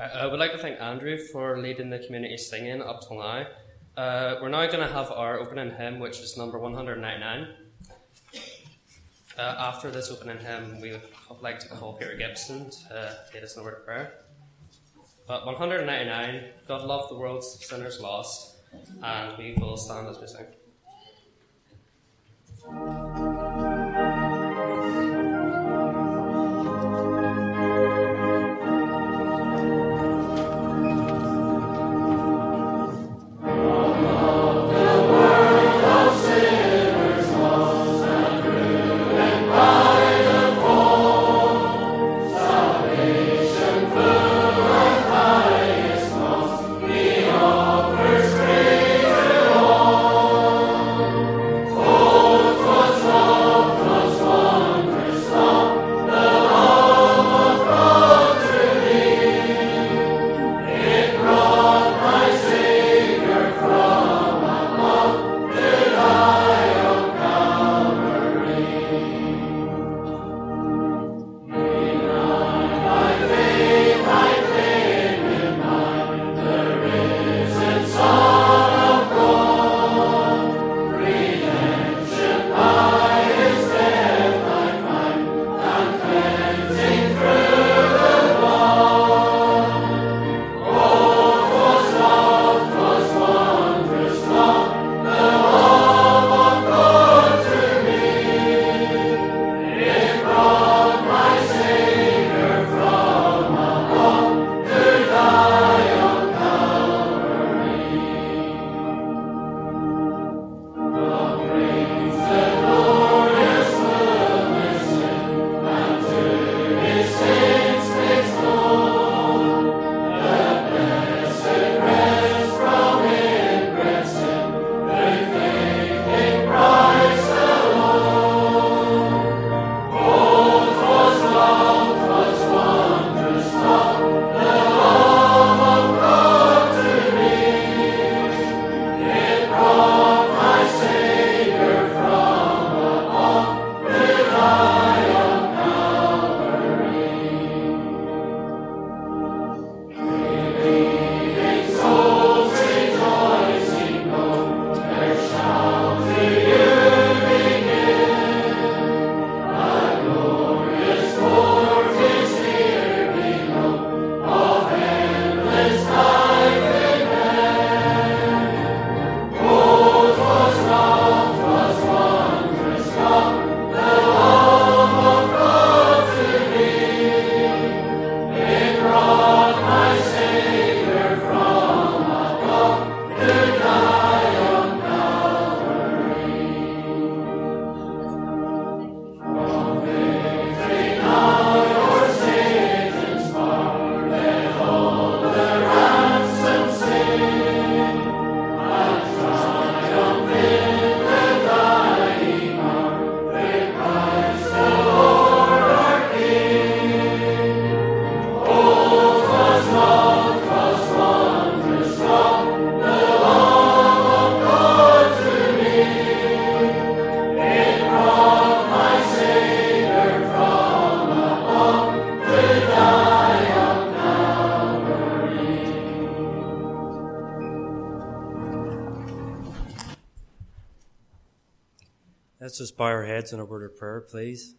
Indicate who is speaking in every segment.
Speaker 1: I would like to thank Andrew for leading the community singing up till now. We're now going to have our opening hymn, which is number 199. After this opening hymn, we would like to call Peter Gibson to lead us in a word of prayer. But 199, God loved the world, sinners lost, and we will stand as we sing.
Speaker 2: Let's just bow our heads in a word of prayer, please.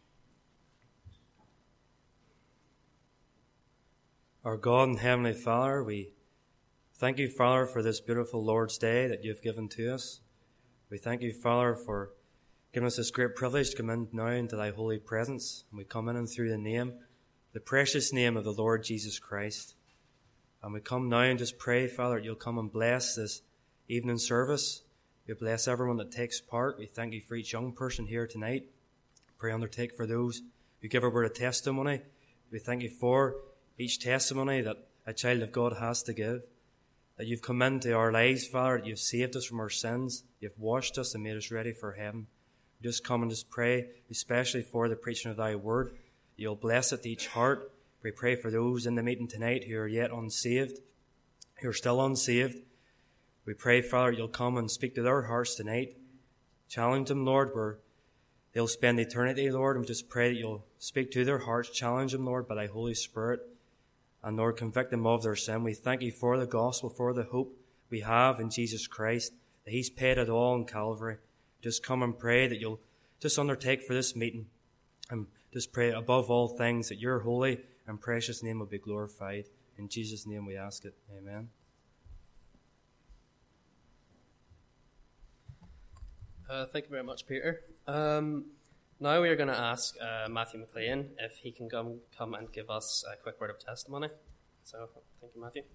Speaker 2: Our God and Heavenly Father, we thank you, Father, for this beautiful Lord's Day that you've given to us. We thank you, Father, for giving us this great privilege to come in now into thy holy presence. And we come in and through the precious name of the Lord Jesus Christ. And we come now and just pray, Father, that you'll come and bless this evening service. You bless everyone that takes part. We thank you for each young person here tonight. Pray undertake for those who give a word of testimony. We thank you for each testimony that a child of God has to give. That you've come into our lives, Father, that you've saved us from our sins. You've washed us and made us ready for heaven. We just come and just pray, especially for the preaching of thy word. You'll bless it to each heart. We pray for those in the meeting tonight who are yet unsaved, who are still unsaved. We pray, Father, you'll come and speak to their hearts tonight. Challenge them, Lord, where they'll spend eternity, Lord. And we just pray that you'll speak to their hearts. Challenge them, Lord, by thy Holy Spirit. and Lord, convict them of their sin. We thank you for the gospel, for the hope we have in Jesus Christ, that he's paid it all on Calvary. Just come and pray that you'll just undertake for this meeting, and just pray above all things that your holy and precious name will be glorified. In Jesus' name we ask it. Amen.
Speaker 1: Thank you very much, Peter. Now we are going to ask Matthew McLean if he can come and give us a quick word of testimony. So, thank you, Matthew.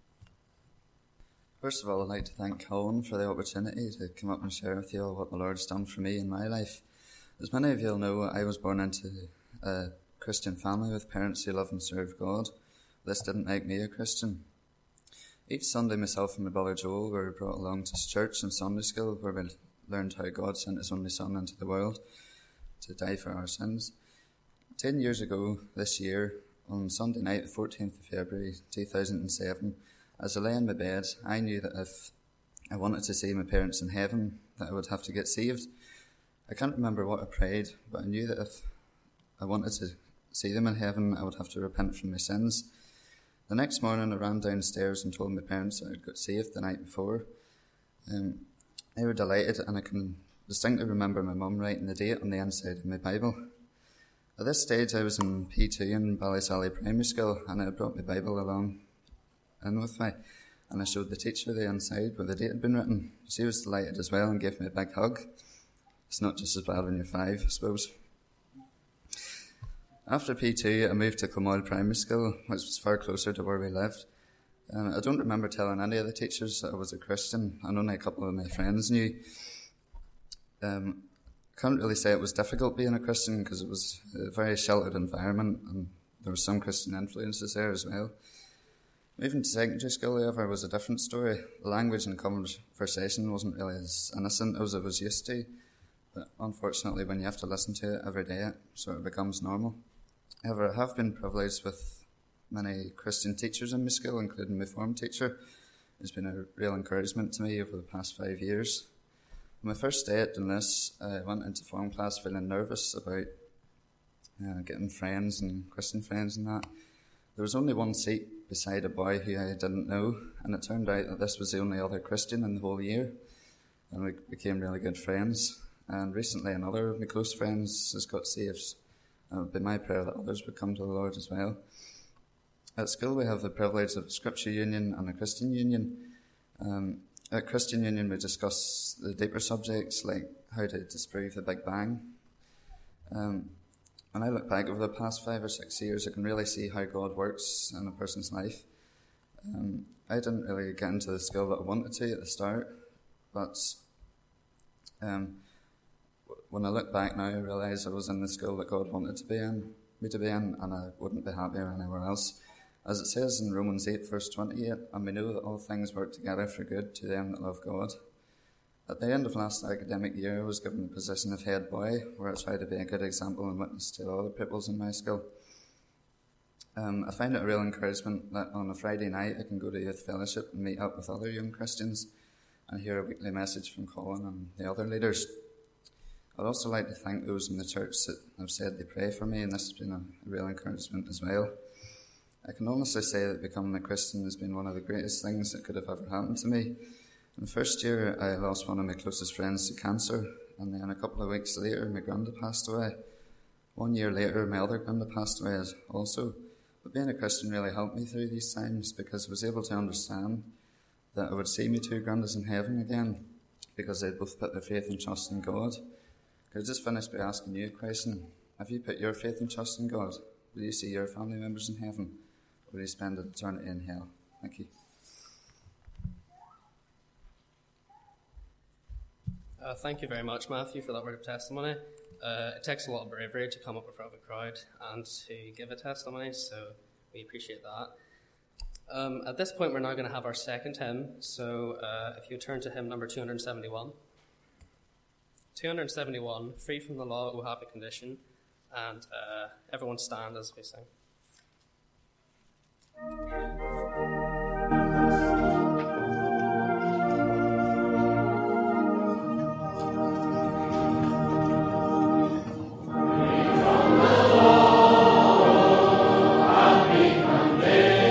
Speaker 3: First of all, I'd like to thank Colin for the opportunity to come up and share with you all what the Lord's done for me in my life. As many of you will know, I was born into a Christian family with parents who love and serve God. This didn't make me a Christian. Each Sunday, myself and my brother Joel were brought along to church and Sunday school, where we learned how God sent his only Son into the world to die for our sins. 10 years ago this year, on Sunday night, the 14th of February 2007, as I lay in my bed, I knew that if I wanted to see my parents in heaven, that I would have to get saved. I can't remember what I prayed, but I knew that if I wanted to see them in heaven, I would have to repent from my sins. The next morning, I ran downstairs and told my parents that I'd got saved the night before. They were delighted, and I can distinctly remember my mum writing the date on the inside of my Bible. At this stage, I was in P2 in Ballysally Primary School, and I brought my Bible along in with me, and I showed the teacher the inside where the date had been written. She was delighted as well and gave me a big hug. It's not just as bad when you're 5, I suppose. After P2, I moved to Clomoyle Primary School, which was far closer to where we lived. I don't remember telling any of the teachers that I was a Christian, and only a couple of my friends knew. Can't really say it was difficult being a Christian, because it was a very sheltered environment, and there were some Christian influences there as well. Moving to secondary school, however, was a different story. The language and conversation wasn't really as innocent as I was used to, but unfortunately when you have to listen to it every day, it sort of becomes normal. However, I have been privileged with many Christian teachers in my school, including my form teacher. It's been a real encouragement to me over the past 5 years. On my first day at Dunluce, I went into form class feeling nervous about getting friends and Christian friends and that. There was only one seat beside a boy who I didn't know, and it turned out that this was the only other Christian in the whole year, and we became really good friends. And recently another of my close friends has got saved, and it would be my prayer that others would come to the Lord as well. At school we have the privilege of a Scripture Union and a Christian Union. At Christian Union we discuss the deeper subjects like how to disprove the Big Bang. When I look back over the past 5 or 6 years, I can really see how God works in a person's life. I didn't really get into the school that I wanted to at the start, but when I look back now, I realise I was in the school that God wanted me to be in, and I wouldn't be happier anywhere else. As it says in Romans 8, verse 28, and we know that all things work together for good to them that love God. At the end of last academic year, I was given the position of head boy, where I tried to be a good example and witness to other pupils in my school. I find it a real encouragement that on a Friday night I can go to youth fellowship and meet up with other young Christians and hear a weekly message from Colin and the other leaders. I'd also like to thank those in the church that have said they pray for me, and this has been a real encouragement as well. I can honestly say that becoming a Christian has been one of the greatest things that could have ever happened to me. In the first year, I lost one of my closest friends to cancer, and then a couple of weeks later, my granda passed away. 1 year later, my other granda passed away also. But being a Christian really helped me through these times, because I was able to understand that I would see my 2 grandas in heaven again, because they'd both put their faith and trust in God. Could I just finish by asking you a question? Have you put your faith and trust in God? Will you see your family members in heaven? Or will you spend an eternity in hell? Thank you.
Speaker 1: Thank you very much, Matthew, for that word of testimony. It takes a lot of bravery to come up in front of a crowd and to give a testimony, so we appreciate that. At this point, we're now going to have our second hymn, so if you turn to hymn number 271. 271, Free from the Law, O Happy Condition, and everyone stand as we sing.
Speaker 4: Free from the law, happy condition.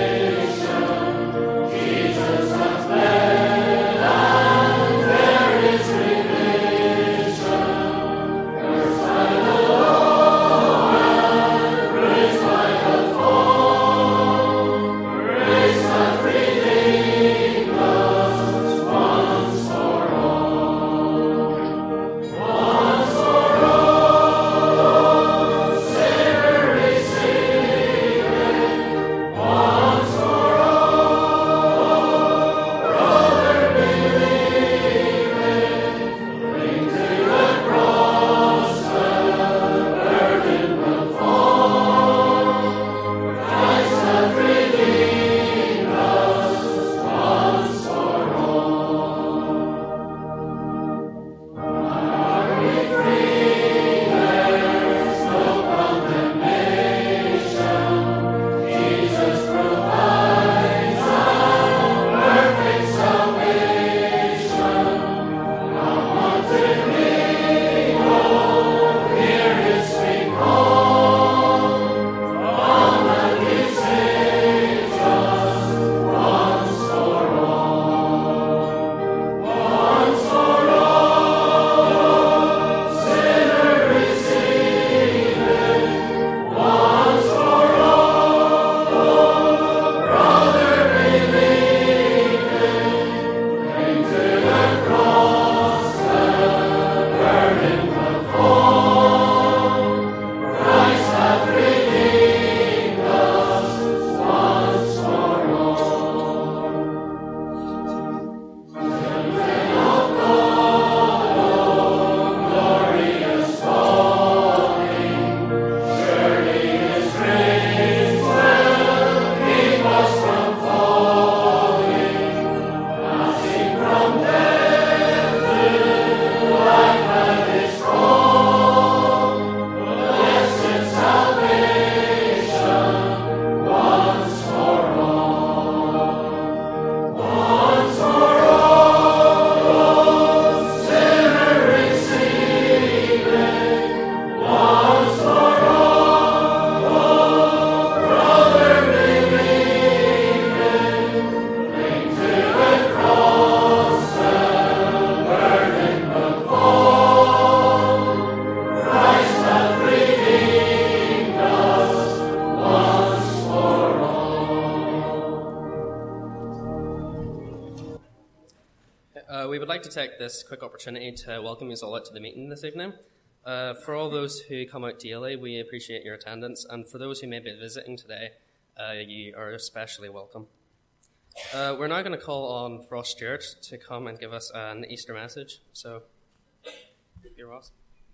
Speaker 1: We would like to take this quick opportunity to welcome you all out to the meeting this evening. For all those who come out daily, we appreciate your attendance, and for those who may be visiting today, you are especially welcome. We're now going to call on Ross Stewart to come and give us an Easter message. So, here, Ross.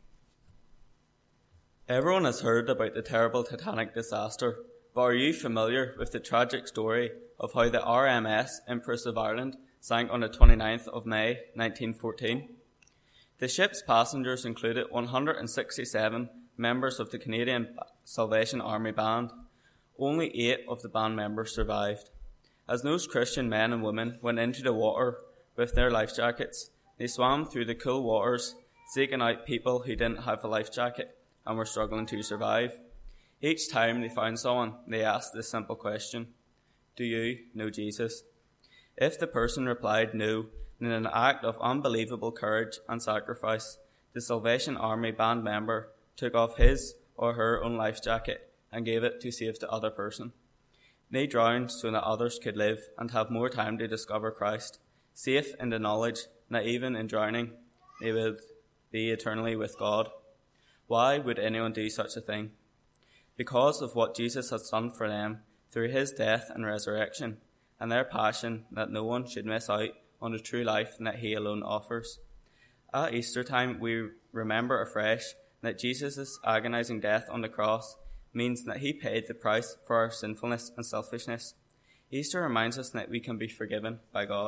Speaker 4: Everyone has heard about the terrible Titanic disaster, but are you familiar with the tragic story of how the RMS Empress of Ireland sank on the 29th of May 1914? The ship's passengers included 167 members of the Canadian Salvation Army Band. Only 8 of the band members survived. As those Christian men and women went into the water with their life jackets, they swam through the cool waters, seeking out people who didn't have a life jacket and were struggling to survive. Each time they found someone, they asked this simple question: do you know Jesus? If the person replied no, in an act of unbelievable courage and sacrifice, the Salvation Army band member took off his or her own life jacket and gave it to save the other person. They drowned so that others could live and have more time to discover Christ, safe in the knowledge that even in drowning, they would be eternally with God. Why would anyone do such a thing? Because of what Jesus has done for them through his death and resurrection, and their passion that no one should miss out on the true life that he alone offers. At Easter time, we remember afresh that Jesus' agonizing death on the cross means that he paid the price for our sinfulness and selfishness. Easter reminds us that we can be forgiven by God.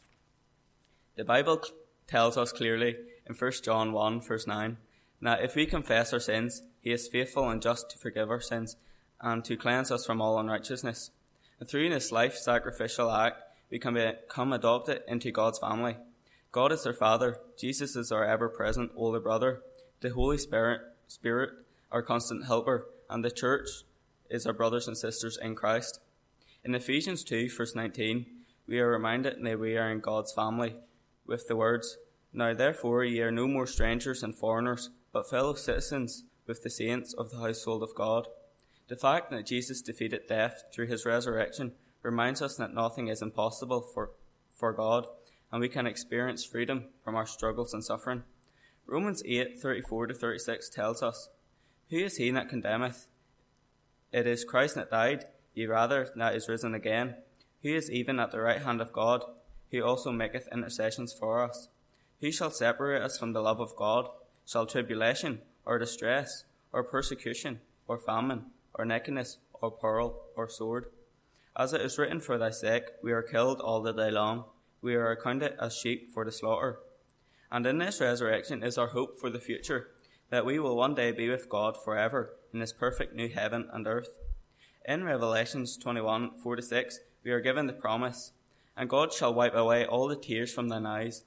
Speaker 4: The Bible tells us clearly in 1 John 1 verse 9 that if we confess our sins, he is faithful and just to forgive our sins and to cleanse us from all unrighteousness. And through this life-sacrificial act, we can become adopted into God's family. God is our Father, Jesus is our ever-present older brother, the Holy Spirit, our constant helper, and the church is our brothers and sisters in Christ. In Ephesians 2 verse 19, we are reminded that we are in God's family with the words, "Now therefore ye are no more strangers and foreigners, but fellow citizens with the saints of the household of God." The fact that Jesus defeated death through his resurrection reminds us that nothing is impossible for God, and we can experience freedom from our struggles and suffering. Romans 8:34-36 tells us, "Who is he that condemneth? It is Christ that died, yea rather that is risen again, who is even at the right hand of God, who also maketh intercessions for us. Who shall separate us from the love of God? Shall tribulation, or distress, or persecution, or famine, or nakedness, or peril, or sword? As it is written, for thy sake we are killed all the day long. We are accounted as sheep for the slaughter." And in this resurrection is our hope for the future, that we will one day be with God forever in this perfect new heaven and earth. In Revelations 21:4-6, we are given the promise, "And God shall wipe away all the tears from thine eyes,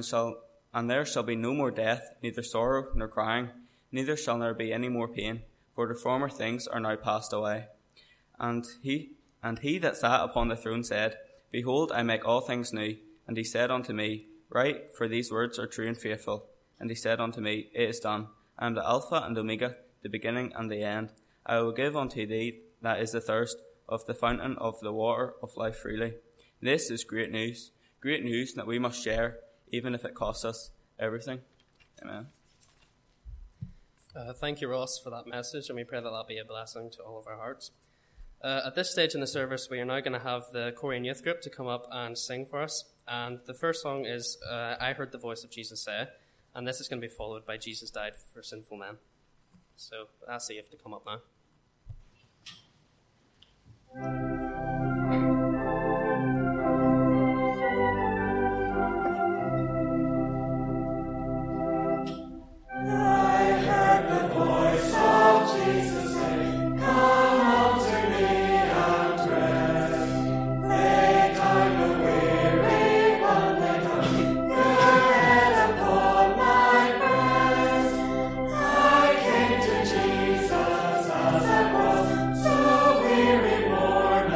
Speaker 4: and there shall be no more death, neither sorrow nor crying, neither shall there be any more pain, for the former things are now passed away." And he that sat upon the throne said, "Behold, I make all things new." And he said unto me, "Write, for these words are true and faithful." And he said unto me, "It is done. I am the Alpha and Omega, the beginning and the end. I will give unto thee that is the thirst of the fountain of the water of life freely." This is great news that we must share, even if it costs us everything. Amen.
Speaker 1: Thank you, Ross, for that message, and we pray that that'll be a blessing to all of our hearts. At this stage in the service, we are now going to have the Korean Youth Group to come up and sing for us. And the first song is "I Heard the Voice of Jesus Say," and this is going to be followed by "Jesus Died for Sinful Men." So I'll ask the youth to come up now.
Speaker 5: Jesus as I was, so weary, worn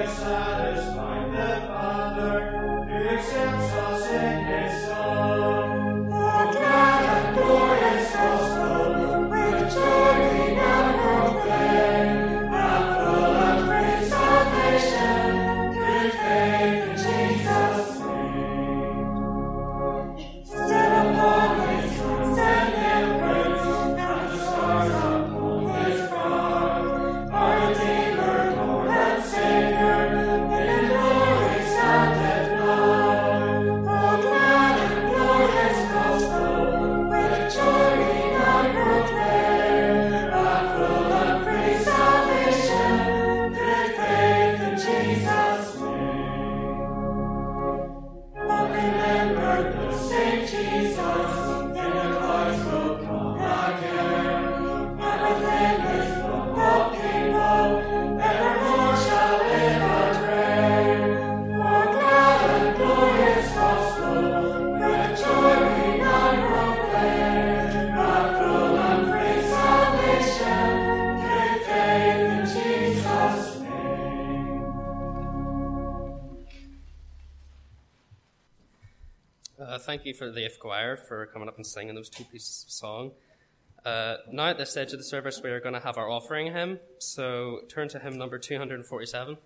Speaker 1: Thank you for the Leaf Choir for coming up and singing those two pieces of song. Now at this stage of the service, we are going to have our offering hymn. So turn to hymn number 247.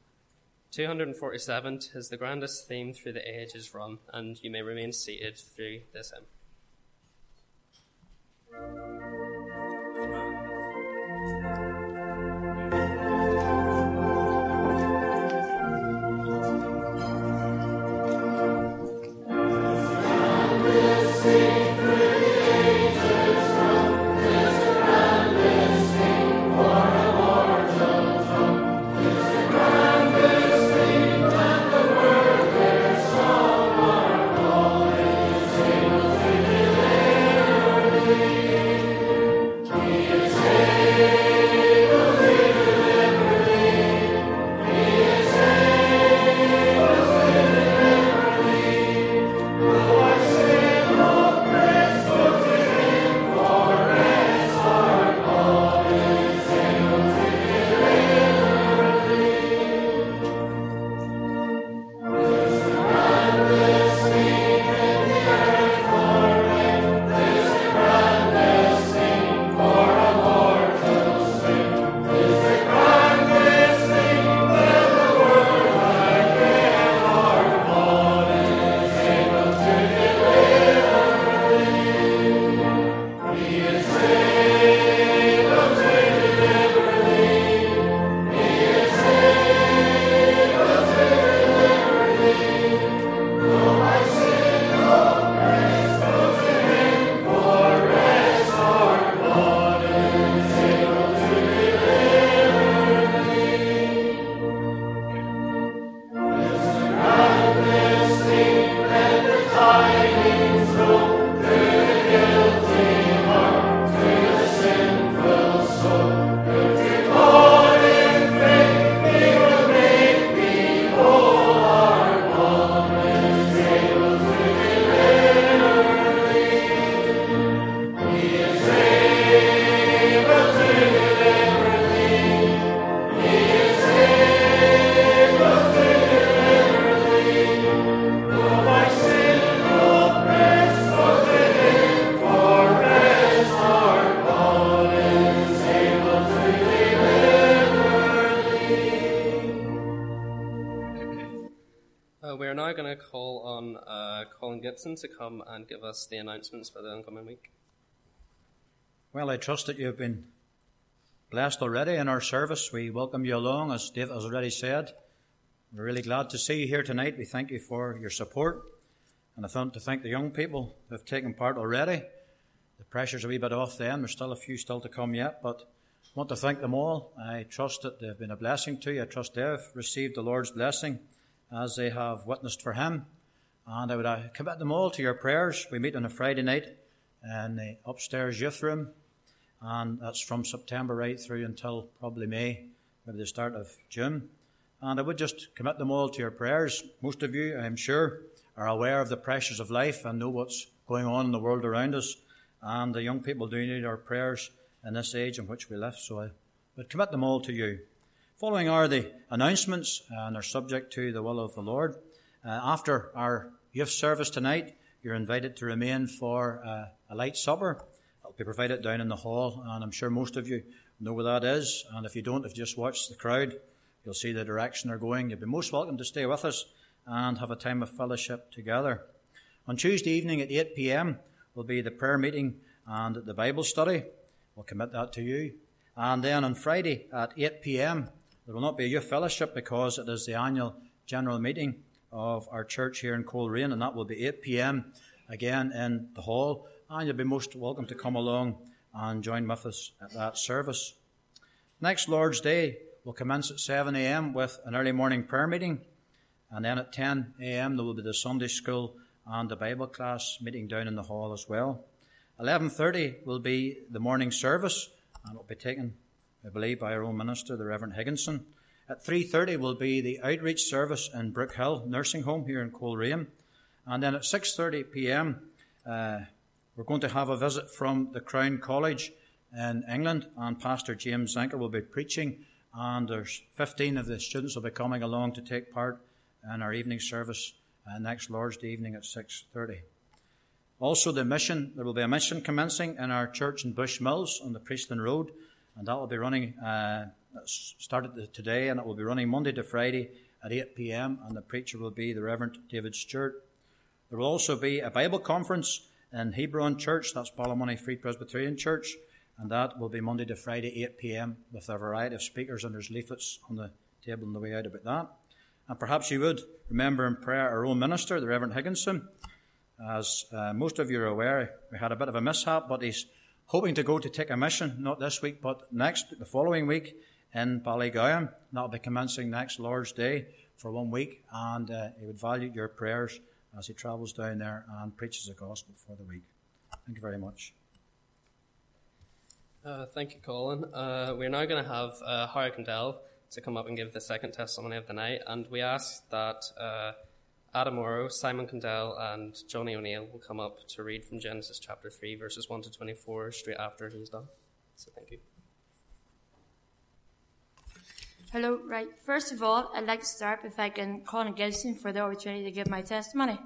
Speaker 1: 247 is the grandest theme through the ages run, and you may remain seated through this hymn. We are now going to call on Colin Gibson to come and give us the announcements for the oncoming week.
Speaker 5: Well, I trust that you've been blessed already in our service. We welcome you along, as Dave has already said. We're really glad to see you here tonight. We thank you for your support. And I want to thank the young people who have taken part already. The pressure's a wee bit off them. There's still a few still to come yet, but I want to thank them all. I trust that they've been a blessing to you. I trust they've received the Lord's blessing as they have witnessed for him. And I would commit them all to your prayers. We meet on a Friday night in the upstairs youth room, and that's from September right through until probably May, maybe the start of June. And I would just commit them all to your prayers. Most of you, I'm sure, are aware of the pressures of life and know what's going on in the world around us. And the young people do need our prayers in this age in which we live. So I would commit them all to you. Following are the announcements, and are subject to the will of the Lord. After our youth service tonight, you're invited to remain for a light supper. It'll be provided down in the hall, and I'm sure most of you know where that is. And if you don't, if you just watch the crowd, you'll see the direction they're going. You'll be most welcome to stay with us and have a time of fellowship together. On Tuesday evening at 8 p.m. will be the prayer meeting and the Bible study. We'll commit that to you. And then on Friday at 8 p.m. there will not be a youth fellowship because it is the annual general meeting of our church here in Coleraine, and that will be 8 p.m. again in the hall. And you'll be most welcome to come along and join with us at that service. Next Lord's Day will commence at 7 a.m. with an early morning prayer meeting. And then at 10 a.m. there will be the Sunday school and the Bible class meeting down in the hall as well. 11:30 will be the morning service, and it will be taken, I believe, by our own minister, the Reverend Higginson. At 3:30 will be the outreach service in Brook Hill Nursing Home here in Coleraine. And then at 6:30 p.m. We're going to have a visit from the Crown College in England, and Pastor James Zinker will be preaching, and there's 15 of the students will be coming along to take part in our evening service next Lord's Day evening at 6:30. Also there will be a mission commencing in our church in Bushmills on the Priestland Road, and that will be running, started today, and it will be running Monday to Friday at 8 p.m, and the preacher will be the Reverend David Stewart. There will also be a Bible conference in Hebron Church, that's Ballymoney Free Presbyterian Church, and that will be Monday to Friday, 8 p.m, with a variety of speakers, and there's leaflets on the table on the way out about that. And perhaps you would remember in prayer our own minister, the Reverend Higginson. As most of you are aware, we had a bit of a mishap, but he's hoping to go to take a mission, not this week, but the following week in Ballygowan. That'll be commencing next Lord's Day for 1 week, and he would value your prayers as he travels down there and preaches the gospel for the week. Thank you very much.
Speaker 1: Thank you, Colin. We're now going to have Harry Condell to come up and give the second testimony of the night, and we ask that Adam Morrow, Simon Condell, and Johnny O'Neill will come up to read from Genesis chapter 3, verses 1 to 24, straight after he's done. So thank you.
Speaker 6: Hello, right. First of all, I'd like to start by thanking Colin Gibson for the opportunity to give my testimony.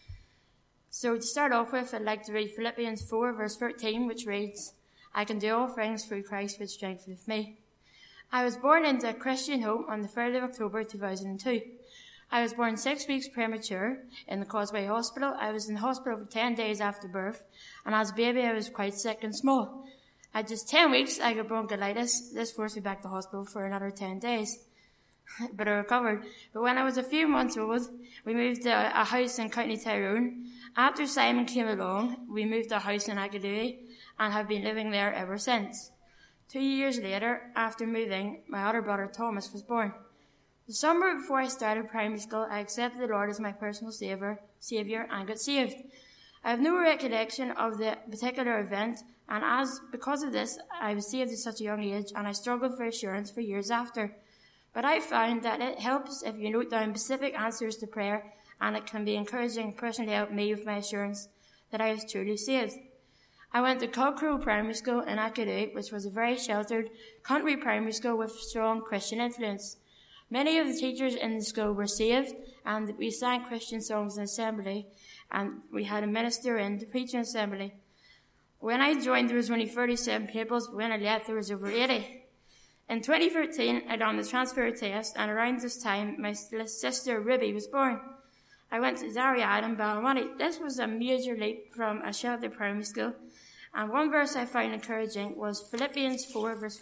Speaker 6: So to start off with, I'd like to read Philippians 4, verse 13, which reads, "I can do all things through Christ which strengtheneth me." I was born into a Christian home on the 3rd of October 2002. I was born 6 weeks premature in the Causeway Hospital. I was in the hospital for 10 days after birth, and as a baby I was quite sick and small. At just 10 weeks I got bronchiolitis. This forced me back to hospital for another 10 days. But I recovered. But when I was a few months old, we moved to a house in County Tyrone. After Simon came along, we moved to a house in Agadoo and have been living there ever since. 2 years later, after moving, my other brother Thomas was born. The summer before I started primary school, I accepted the Lord as my personal saviour and got saved. I have no recollection of the particular event, and because of this, I was saved at such a young age, and I struggled for assurance for years after. But I found that it helps if you note down specific answers to prayer, and it can be encouraging personally to help me with my assurance that I was truly saved. I went to Culcrow Primary School in Agadoo, which was a very sheltered country primary school with strong Christian influence. Many of the teachers in the school were saved, and we sang Christian songs in assembly, and we had a minister in the preaching assembly. When I joined, there was only 37 pupils, but when I left, there was over 80. In 2013, I done the transfer test, and around this time, my sister Ruby was born. I went to Zaria in Ballymoney. This was a major leap from a sheltered primary school, and one verse I found encouraging was Philippians 3 verse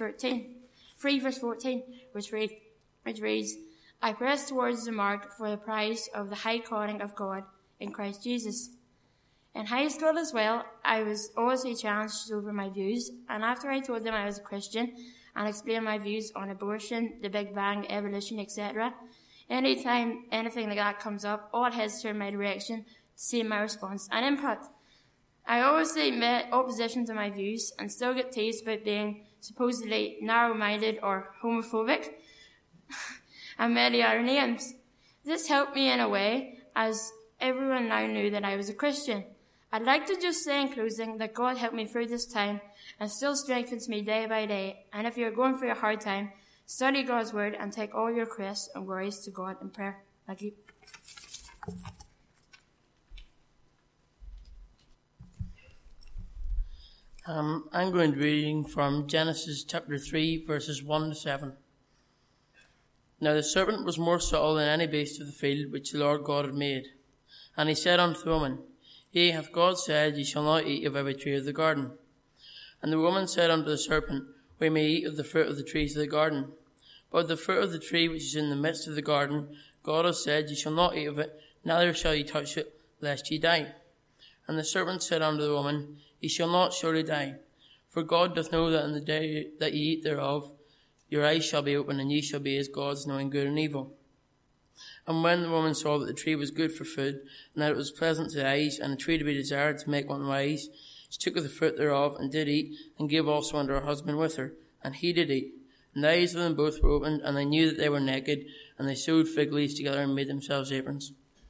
Speaker 6: 14, which reads, "I press towards the mark for the prize of the high calling of God in Christ Jesus." In high school as well, I was always challenged over my views, and after I told them I was a Christian and explained my views on abortion, the Big Bang, evolution, etc., anytime anything like that comes up, all heads turn my direction to see my response and input. I always met opposition to my views and still get teased about being supposedly narrow-minded or homophobic and many other names. This helped me in a way, as everyone now knew that I was a Christian. I'd like to just say in closing that God helped me through this time and still strengthens me day by day. And if you're going through a hard time, Study God's word and take all your requests and worries to God in prayer. Thank you.
Speaker 7: I'm going to be reading from Genesis chapter 3, verses 1 to 7. Now the serpent was more subtle than any beast of the field which the Lord God had made. And he said unto the woman, Yea, hath God said, Ye shall not eat of every tree of the garden? And the woman said unto the serpent, We may eat of the fruit of the trees of the garden. But of the fruit of the tree which is in the midst of the garden, God hath said, Ye shall not eat of it, neither shall ye touch it, lest ye die. And the serpent said unto the woman, Ye shall not surely die. For God doth know that in the day that ye eat thereof, your eyes shall be opened, and ye shall be as gods, knowing good and evil. And when the woman saw that the tree was good for food, and that it was pleasant to the eyes, and a tree to be desired to make one wise, she took of the fruit thereof, and did eat, and gave also unto her husband with her, and he did eat. And the eyes of them both were opened, and they knew that they were naked, and they sewed fig leaves together, and made themselves aprons.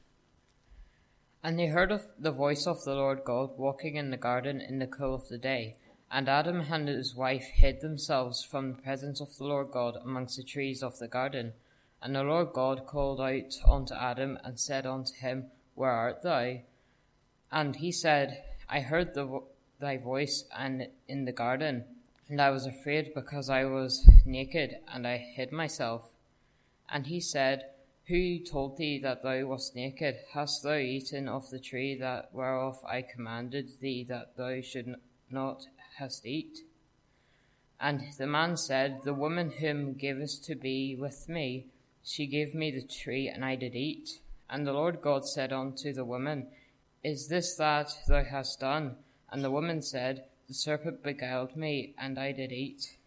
Speaker 8: And they heard of the voice of the Lord God walking in the garden in the cool of the day. And Adam and his wife hid themselves from the presence of the Lord God amongst the trees of the garden. And the Lord God called out unto Adam, and said unto him, Where art thou? And he said, I heard thy voice in the garden, and I was afraid, because I was naked, and I hid myself. And he said, Who told thee that thou wast naked? Hast thou eaten of the tree that whereof I commanded thee that thou should not hast eat? And the man said, The woman whom gavest to be with me, she gave me the tree, and I did eat. And the Lord God said unto the woman, Is this that thou hast done? And the woman said, The serpent beguiled me, and I did eat.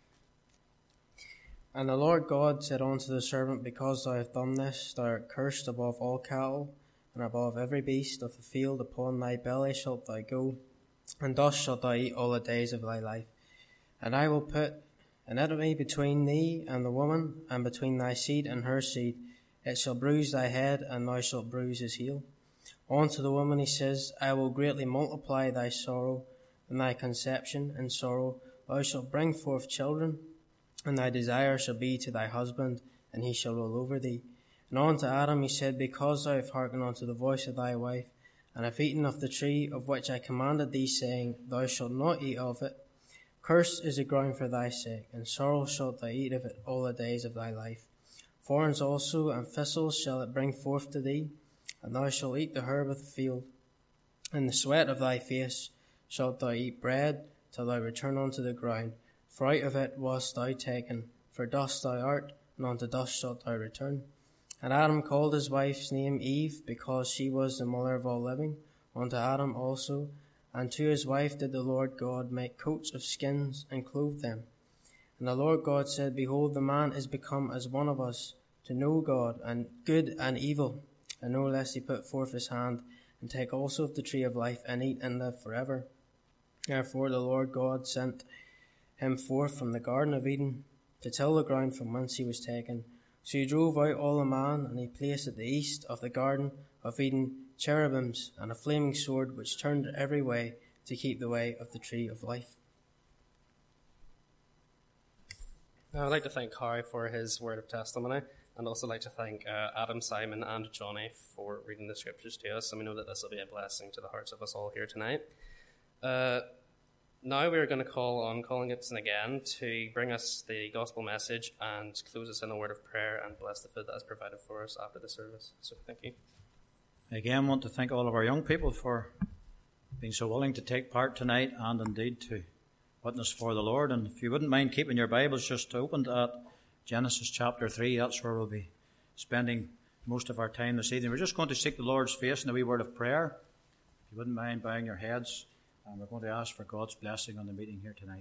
Speaker 9: And the Lord God said unto the serpent, Because thou hast done this, thou art cursed above all cattle, and above every beast of the field. Upon thy belly shalt thou go, and dust shalt thou eat all the days of thy life. And I will put an enmity between thee and the woman, and between thy seed and her seed. It shall bruise thy head, and thou shalt bruise his heel. Unto the woman he says, I will greatly multiply thy sorrow, and thy conception and sorrow. Thou shalt bring forth children, and thy desire shall be to thy husband, and he shall rule over thee. And unto Adam he said, Because thou hast hearkened unto the voice of thy wife, and have eaten of the tree of which I commanded thee, saying, Thou shalt not eat of it, cursed is the ground for thy sake, and sorrow shalt thou eat of it all the days of thy life. Thorns also and thistles shall it bring forth to thee, and thou shalt eat the herb of the field. In the sweat of thy face shalt thou eat bread, till thou return unto the ground. For out of it wast thou taken, for dust thou art, and unto dust shalt thou return. And Adam called his wife's name Eve, because she was the mother of all living. Unto Adam also, and to his wife did the Lord God make coats of skins, and clothe them. And the Lord God said, Behold, the man is become as one of us, to know God, and good and evil. And no lest he put forth his hand, and take also of the tree of life, and eat and live forever. Therefore the Lord God sent him forth from the Garden of Eden, to till the ground from whence he was taken. So he drove out all the man, and he placed at the east of the Garden of Eden cherubims, and a flaming sword which turned every way, to keep the way of the tree of life.
Speaker 1: I'd like to thank Harry for his word of testimony, and also like to thank Adam, Simon, and Johnny for reading the scriptures to us, and we know that this will be a blessing to the hearts of us all here tonight. Now we're going to call on Colin Gibson again to bring us the gospel message and close us in a word of prayer and bless the food that is provided for us after the service. So thank you.
Speaker 5: Again, I want to thank all of our young people for being so willing to take part tonight, and indeed to witness for the Lord. And if you wouldn't mind keeping your Bibles just opened at Genesis chapter 3, that's where we'll be spending most of our time this evening. We're just going to seek the Lord's face in a wee word of prayer. If you wouldn't mind bowing your heads, and we're going to ask for God's blessing on the meeting here tonight.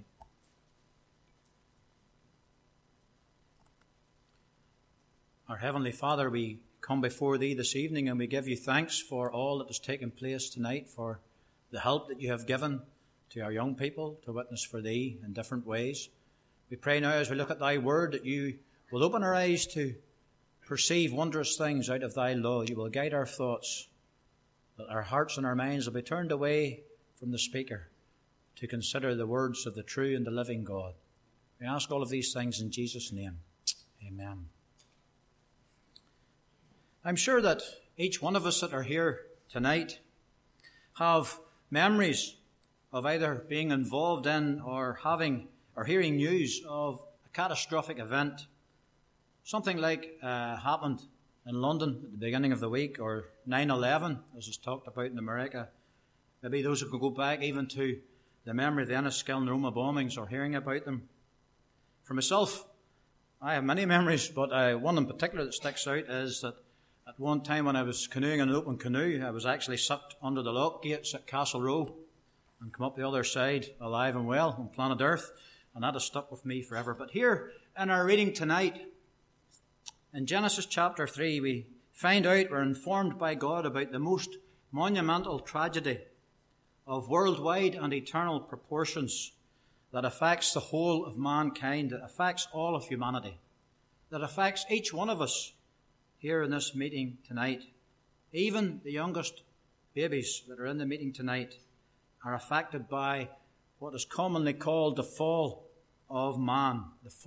Speaker 5: Our Heavenly Father, we come before Thee this evening, and we give You thanks for all that has taken place tonight, for the help that You have given to our young people to witness for Thee in different ways. We pray now, as we look at Thy word, that You will open our eyes to perceive wondrous things out of Thy law. You will guide our thoughts, that our hearts and our minds will be turned away from the speaker to consider the words of the true and the living God. We ask all of these things in Jesus' name. Amen. I'm sure that each one of us that are here tonight have memories of either being involved in or having or hearing news of a catastrophic event. Something like happened in London at the beginning of the week, or 9/11, as is talked about in America. Maybe those who can go back even to the memory of the Enniskillen and Roma bombings or hearing about them. For myself, I have many memories, but one in particular that sticks out is that at one time when I was canoeing in an open canoe, I was actually sucked under the lock gates at Castle Row and come up the other side alive and well on planet Earth, and that has stuck with me forever. But here in our reading tonight, in Genesis chapter 3, we find out, we're informed by God about the most monumental tragedy of worldwide and eternal proportions that affects the whole of mankind, that affects all of humanity, that affects each one of us here in this meeting tonight. Even the youngest babies that are in the meeting tonight are affected by what is commonly called the fall of man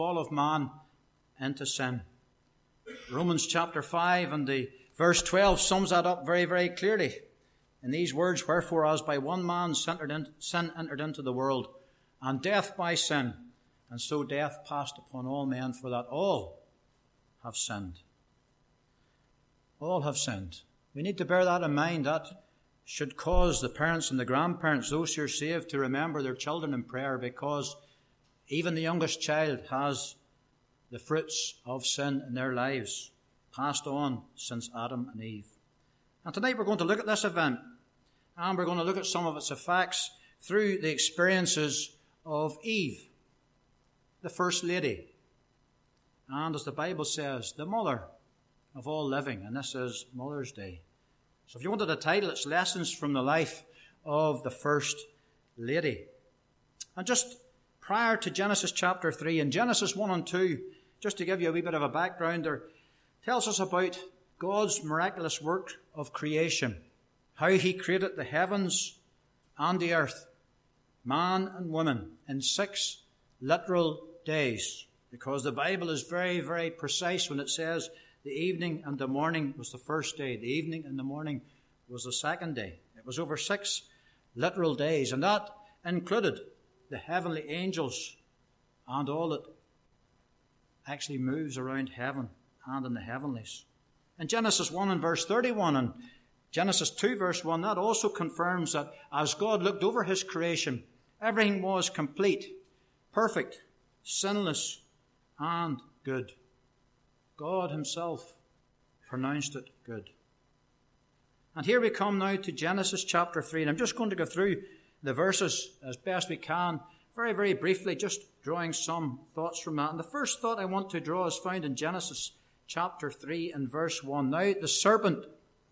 Speaker 5: into sin. Romans chapter 5 and the verse 12 sums that up very, very clearly. In these words, wherefore as by one man sin entered into the world, and death by sin, and so death passed upon all men, for that all have sinned. All have sinned. We need to bear that in mind. That should cause the parents and the grandparents, those who are saved, to remember their children in prayer, because even the youngest child has the fruits of sin in their lives, passed on since Adam and Eve. And tonight we're going to look at this event, and we're going to look at some of its effects through the experiences of Eve, the first lady, and as the Bible says, the mother of all living, and this is Mother's Day. So if you wanted a title, it's Lessons from the Life of the First Lady. And just prior to Genesis chapter 3, in Genesis 1 and 2, just to give you a wee bit of a background, there tells us about God's miraculous work of creation, how he created the heavens and the earth, man and woman, in 6 literal days, because the Bible is very, very precise when it says the evening and the morning was the first day, the evening and the morning was the second day. It was over 6 literal days, and that included the heavenly angels and all that actually moves around heaven and in the heavenlies. In Genesis 1 and verse 31 and Genesis 2 verse 1, that also confirms that as God looked over his creation, everything was complete, perfect, sinless, and good. God himself pronounced it good. And here we come now to Genesis chapter 3, and I'm just going to go through the verses as best we can, very, very briefly, just drawing some thoughts from that. And the first thought I want to draw is found in Genesis chapter 3 and verse 1. Now the serpent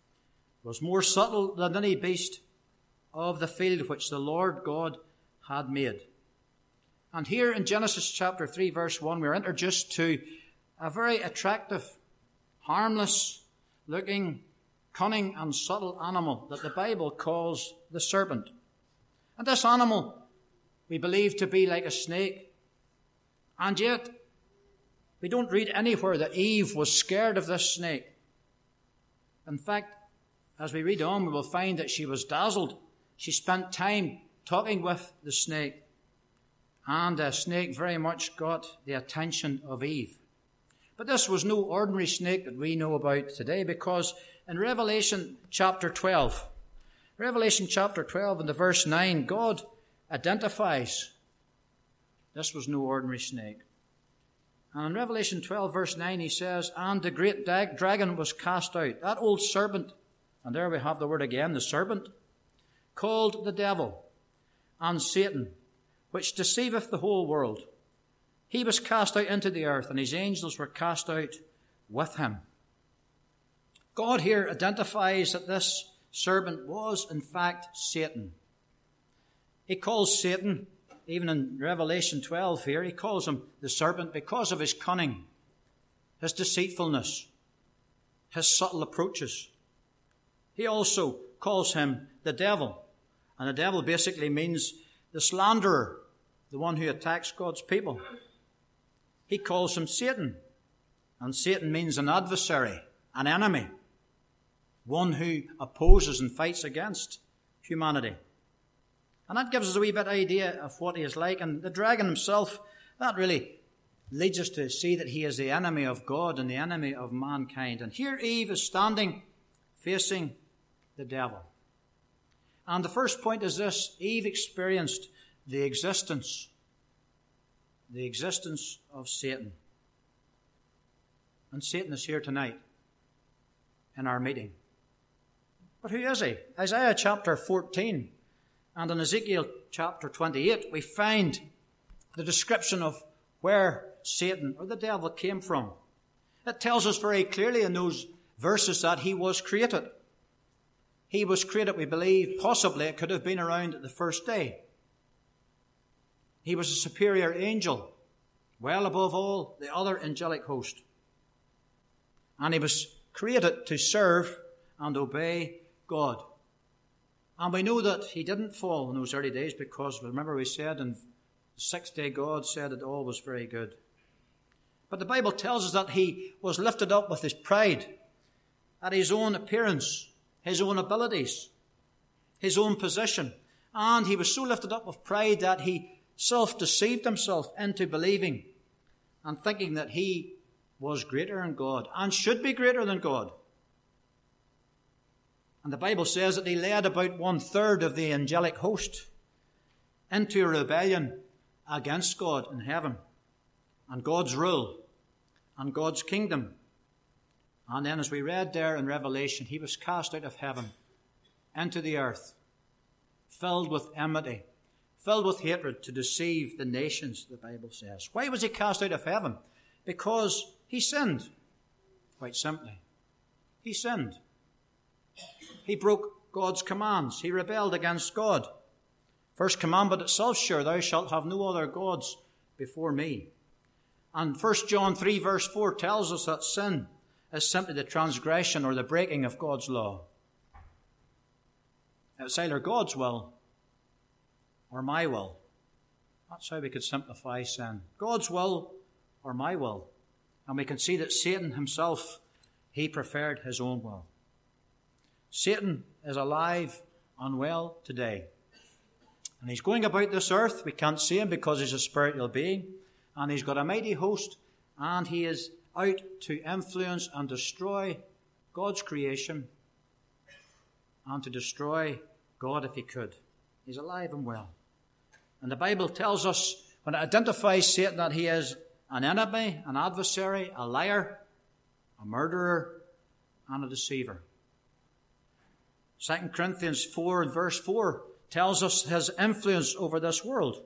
Speaker 5: was more subtle than any beast of the field which the Lord God had made. And here in Genesis chapter 3 verse 1, we're introduced to a very attractive, harmless looking, cunning and subtle animal that the Bible calls the serpent. And this animal we believe to be like a snake. And yet, we don't read anywhere that Eve was scared of this snake. In fact, as we read on, we will find that she was dazzled. She spent time talking with the snake. And the snake very much got the attention of Eve. But this was no ordinary snake that we know about today, because in Revelation chapter 12 in the verse 9, God identifies this was no ordinary snake. And in Revelation 12 verse 9 he says, and the great dragon was cast out, that old serpent, and there we have the word again, the serpent, called the devil and Satan, which deceiveth the whole world. He was cast out into the earth, and his angels were cast out with him. God here identifies that this serpent was in fact Satan. He calls Satan, even in Revelation 12 here, he calls him the serpent because of his cunning, his deceitfulness, his subtle approaches. He also calls him the devil. And the devil basically means the slanderer, the one who attacks God's people. He calls him Satan And Satan means an adversary, an enemy, one who opposes and fights against humanity. And that gives us a wee bit idea of what he is like. And the dragon himself, that really leads us to see that he is the enemy of God and the enemy of mankind. And here Eve is standing facing the devil. And the first point is this: Eve experienced the existence of Satan. And Satan is here tonight in our meeting. But who is he? Isaiah chapter 14 and in Ezekiel chapter 28, we find the description of where Satan or the devil came from. It tells us very clearly in those verses that he was created. He was created, we believe, possibly it could have been around the first day. He was a superior angel, well above all the other angelic host. And he was created to serve and obey God. And we know that he didn't fall in those early days because, remember we said in the sixth day God said that all was very good. But the Bible tells us that he was lifted up with his pride at his own appearance, his own abilities, his own position. And he was so lifted up with pride that he self-deceived himself into believing and thinking that he was greater than God and should be greater than God. And the Bible says that he led about 1/3 of the angelic host into a rebellion against God in heaven and God's rule and God's kingdom. And then, as we read there in Revelation, he was cast out of heaven into the earth, filled with enmity, filled with hatred to deceive the nations, the Bible says. Why was he cast out of heaven? Because he sinned, quite simply. He sinned. He broke God's commands. He rebelled against God. First commandment itself, sure, thou shalt have no other gods before me. And 1 John 3 verse 4 tells us that sin is simply the transgression or the breaking of God's law. It's either God's will or my will. That's how we could simplify sin. God's will or my will. And we can see that Satan himself, he preferred his own will. Satan is alive and well today. And he's going about this earth. We can't see him because he's a spiritual being. And he's got a mighty host. And he is out to influence and destroy God's creation. And to destroy God if he could. He's alive and well. And the Bible tells us, when it identifies Satan, that he is an enemy, an adversary, a liar, a murderer, and a deceiver. 2 Corinthians 4 and verse 4 tells us his influence over this world.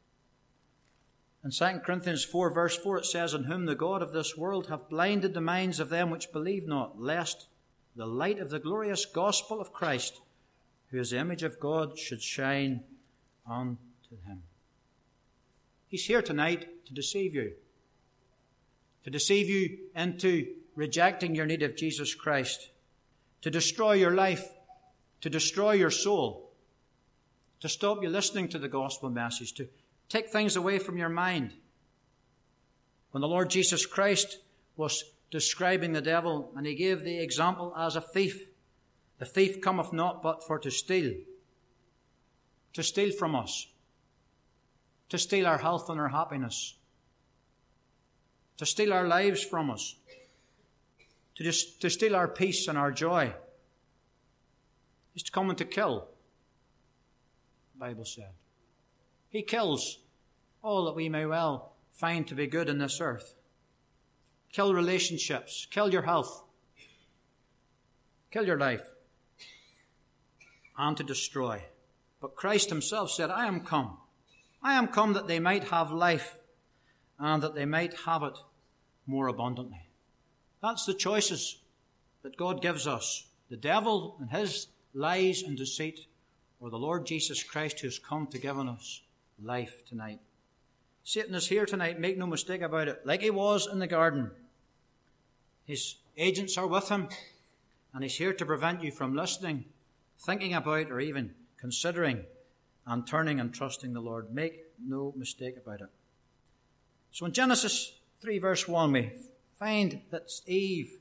Speaker 5: In 2 Corinthians 4 verse 4 it says, in whom the God of this world hath blinded the minds of them which believe not, lest the light of the glorious gospel of Christ, who is the image of God, should shine unto him. He's here tonight to deceive you. To deceive you into rejecting your need of Jesus Christ. To destroy your life. To destroy your soul. To stop you listening to the gospel message. To take things away from your mind. When the Lord Jesus Christ was describing the devil, and he gave the example as a thief. The thief cometh not but for to steal. To steal from us. To steal our health and our happiness. To steal our lives from us. To steal our peace and our joy. He's coming to kill, the Bible said. He kills all that we may well find to be good in this earth. Kill relationships. Kill your health. Kill your life. And to destroy. But Christ himself said, I am come. I am come that they might have life and that they might have it more abundantly. That's the choices that God gives us. The devil and his lies and deceit, or the Lord Jesus Christ who has come to give us life tonight. Satan is here tonight, make no mistake about it, like he was in the garden. His agents are with him, and he's here to prevent you from listening, thinking about, or even considering and turning and trusting the Lord. Make no mistake about it. So in Genesis 3 verse 1 we find that Eve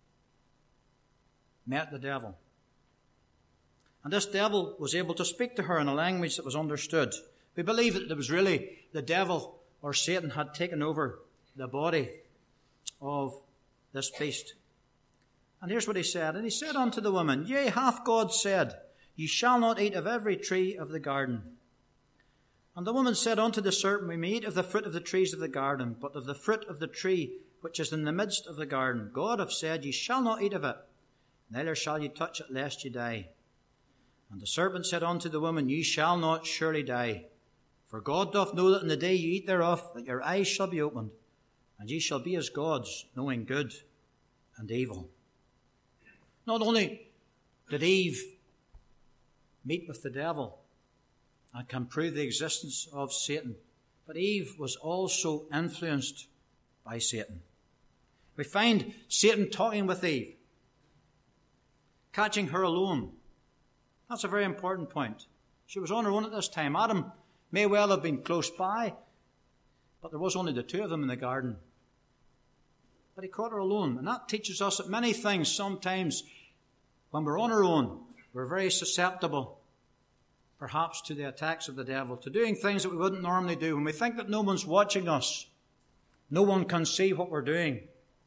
Speaker 5: met the devil. And this devil was able to speak to her in a language that was understood. We believe that it was really the devil or Satan had taken over the body of this beast. And here's what he said. And he said unto the woman, Yea, hath God said, Ye shall not eat of every tree of the garden. And the woman said unto the serpent, We may eat of the fruit of the trees of the garden, but of the fruit of the tree which is in the midst of the garden, God hath said, Ye shall not eat of it, neither shall ye touch it, lest ye die. And the serpent said unto the woman, Ye shall not surely die. For God doth know that in the day ye eat thereof, that your eyes shall be opened, and ye shall be as gods, knowing good and evil. Not only did Eve meet with the devil and can prove the existence of Satan, but Eve was also influenced by Satan. We find Satan talking with Eve, catching her alone. That's a very important point. She was on her own at this time. Adam may well have been close by, but there was only the two of them in the garden. But he caught her alone, and that teaches us that many things sometimes when we're on our own, we're very susceptible, perhaps, to the attacks of the devil, to doing things that we wouldn't normally do. When we think that no one's watching us, no one can see what we're doing.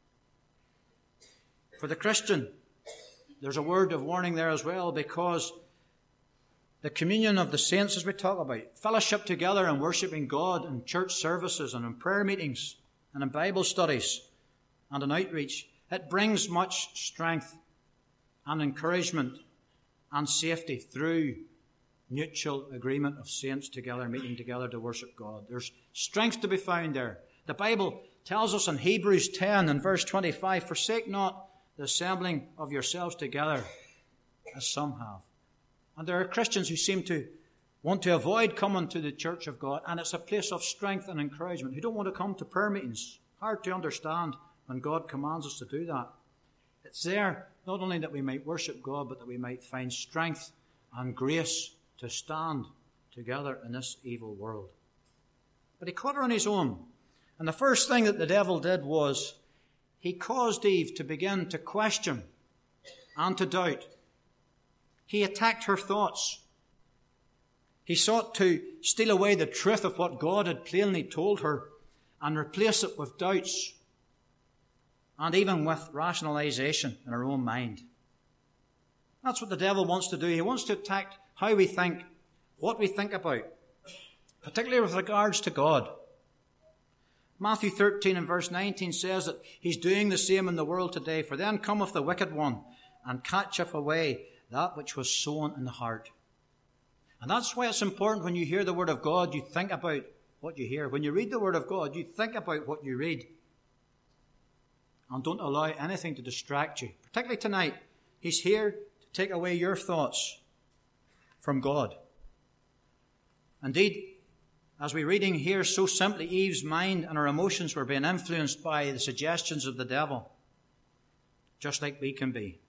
Speaker 5: For the Christian, there's a word of warning there as well, because the communion of the saints, as we talk about, fellowship together and worshipping God in church services and in prayer meetings and in Bible studies and in outreach, it brings much strength and encouragement and safety through mutual agreement of saints together, meeting together to worship God. There's strength to be found there. The Bible tells us in Hebrews 10 and verse 25, Forsake not the assembling of yourselves together, as some have. And there are Christians who seem to want to avoid coming to the church of God, and it's a place of strength and encouragement, who don't want to come to prayer meetings. Hard to understand when God commands us to do that. It's there not only that we might worship God, but that we might find strength and grace to stand together in this evil world. But he caught her on his own. And the first thing that the devil did was he caused Eve to begin to question and to doubt. He attacked her thoughts. He sought to steal away the truth of what God had plainly told her and replace it with doubts and even with rationalization in her own mind. That's what the devil wants to do. He wants to attack how we think, what we think about, particularly with regards to God. Matthew 13 and verse 19 says that he's doing the same in the world today. For then cometh the wicked one and catcheth away that which was sown in the heart. And that's why it's important when you hear the word of God, you think about what you hear. When you read the word of God, you think about what you read. And don't allow anything to distract you. Particularly tonight, he's here to take away your thoughts from God. Indeed, as we're reading here so simply, Eve's mind and her emotions were being influenced by the suggestions of the devil, just like we can be.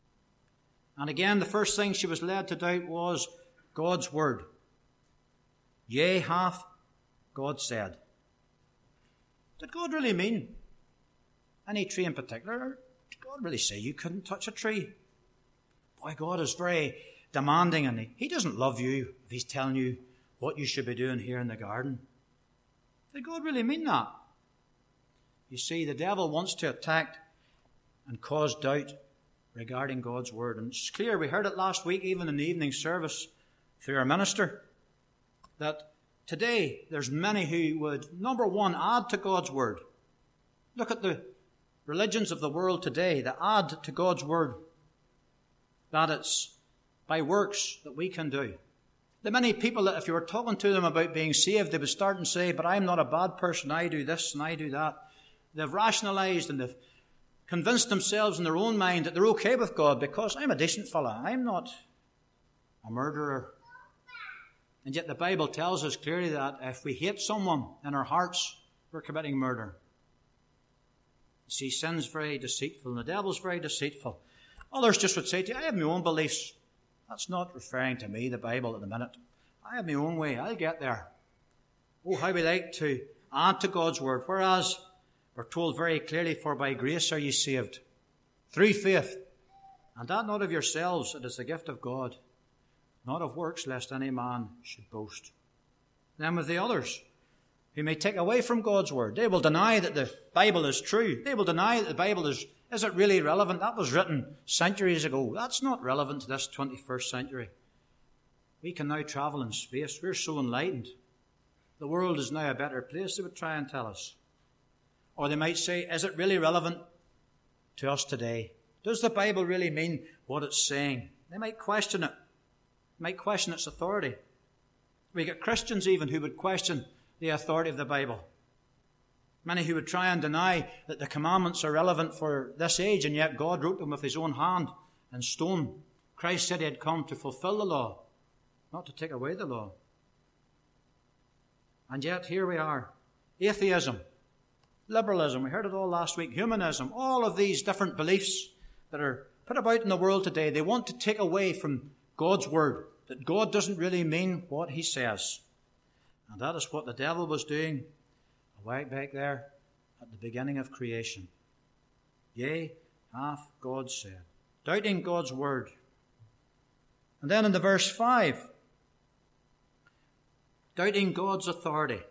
Speaker 5: And again, the first thing she was led to doubt was God's word. Yea, hath God said. Did God really mean any tree in particular? Or did God really say you couldn't touch a tree? Boy, God is very demanding, and he doesn't love you if he's telling you what you should be doing here in the garden. Did God really mean that? You see, the devil wants to attack and cause doubt regarding God's word. And it's clear, we heard it last week, even in the evening service through our minister, that today there's many who would, number one, add to God's word. Look at the religions of the world today that add to God's word that it's by works that we can do. The many people that if you were talking to them about being saved, they would start and say, but I'm not a bad person, I do this and I do that. They've rationalized and they've convinced themselves in their own mind that they're okay with God because I'm a decent fella, I'm not a murderer. And yet the Bible tells us clearly that if we hate someone in our hearts, we're committing murder. You see, sin's very deceitful and the devil's very deceitful. Others just would say to you, I have my own beliefs. That's not referring to me, the Bible, at the minute. I have my own way. I'll get there. Oh, how we like to add to God's word. Whereas We're told very clearly, for by grace are ye saved, through faith, and that not of yourselves, it is the gift of God, not of works, lest any man should boast. Then with the others, who may take away from God's word, they will deny that the Bible is true. They will deny that the Bible is it really relevant? That was written centuries ago. That's not relevant to this 21st century. We can now travel in space. We're so enlightened. The world is now a better place, they would try and tell us. Or they might say, is it really relevant to us today? Does the Bible really mean what it's saying? They might question it. They might question its authority. We get Christians even who would question the authority of the Bible. Many who would try and deny that the commandments are relevant for this age, and yet God wrote them with his own hand in stone. Christ said he had come to fulfill the law, not to take away the law. And yet here we are. Atheism, liberalism, we heard it all last week, humanism, all of these different beliefs that are put about in the world today, they want to take away from God's word, that God doesn't really mean what he says. And that is what the devil was doing a while back there at the beginning of creation. Yea, hath God said. Doubting God's word. And then in the verse 5, doubting God's authority.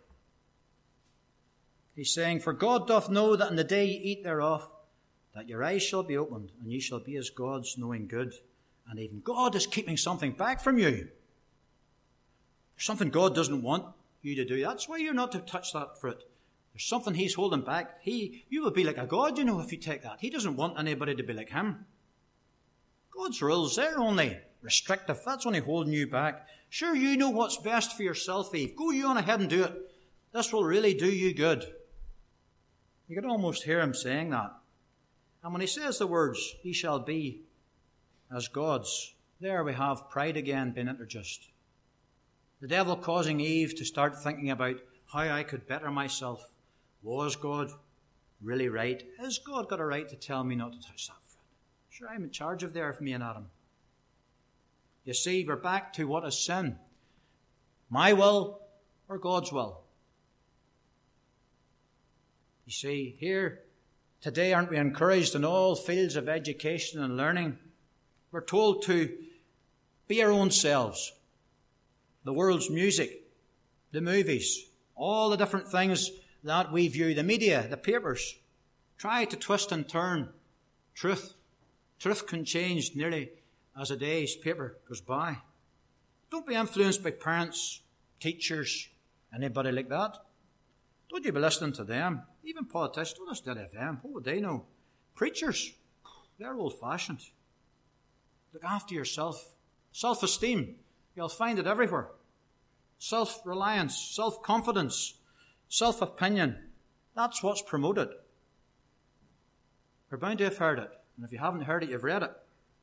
Speaker 5: He's saying, for God doth know that in the day ye eat thereof, that your eyes shall be opened, and ye shall be as gods, knowing good and evil. God is keeping something back from you. There's something God doesn't want you to do. That's why you're not to touch that fruit. There's something he's holding back. You will be like a god, if you take that. He doesn't want anybody to be like him. God's rules, they're only restrictive. That's only holding you back. Sure, you know what's best for yourself, Eve. Go you on ahead and do it. This will really do you good. You could almost hear him saying that. And when he says the words, ye shall be as gods, there we have pride again being introduced. The devil causing Eve to start thinking about how I could better myself. Was God really right? Has God got a right to tell me not to touch that fruit? Sure, I'm in charge of there for me and Adam. You see, we're back to what is sin. My will or God's will? You see, here, today aren't we encouraged in all fields of education and learning? We're told to be our own selves. The world's music, the movies, all the different things that we view, the media, the papers, try to twist and turn truth. Truth can change nearly as a day's paper goes by. Don't be influenced by parents, teachers, anybody like that. Don't you be listening to them. Even politicians, don't listen to them. What would they know? Preachers, they're old-fashioned. Look after yourself. Self-esteem, you'll find it everywhere. Self-reliance, self-confidence, self-opinion. That's what's promoted. You're bound to have heard it. And if you haven't heard it, you've read it.